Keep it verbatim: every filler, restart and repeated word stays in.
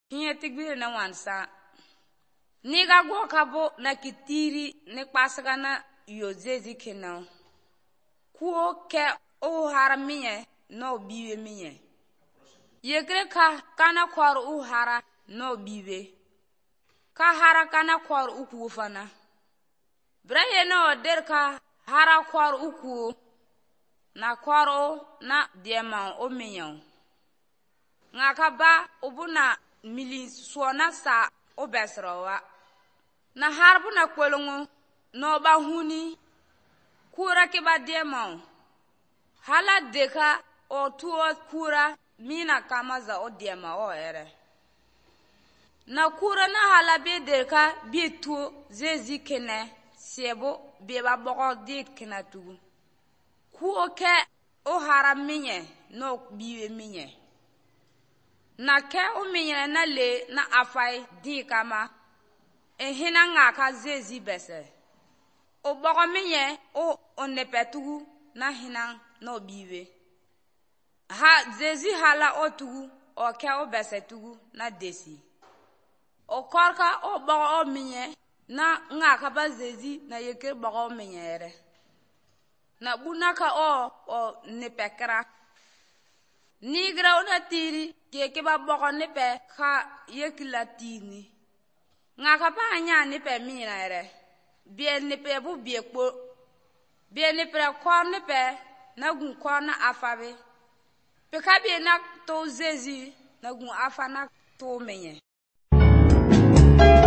Hiye tigbir na wansa. Niga go kabo na kitiri ne kpasaga na yozezi kenao. Kuo ke o hara miye no biwe miye. Yekre ka kana kwar u hara no biwe. Ka hara kana kwar uku fana. Braye no der ka hara kwar uku na kwaro na diema o miyo. Nga ba ubuna mili suona sa o besrawa. Na harbu na kwelungu no ba huni kura ke ba diema. Hala deka o tuo kura mina kama za o diema o ere. Na kura na hala be deka bi tu zezi kene sebo be ba boko dit kena tugu. Kuo ke o hara minye no biwe minye. Na ke o minye na le na afai di kama e hina nga ka zezi bese. O boko minye o onepetugu na hina no biwe. Ha zezi hala o tugu o ke o bese tugu na desi. O korka o boko o minye na nga ka ba zezi na yeke boko o minye ere. Na bunaka o o nepekra. Nigra ona tiri keke ba boko nepe ka yekila tini. Nga ka pa anya nepe mina ere. Bie nepe bu bie kpo. Bie nepe kwa nepe na gun kwa na afabe. Peka bie na to zezi na gun afa na to menye.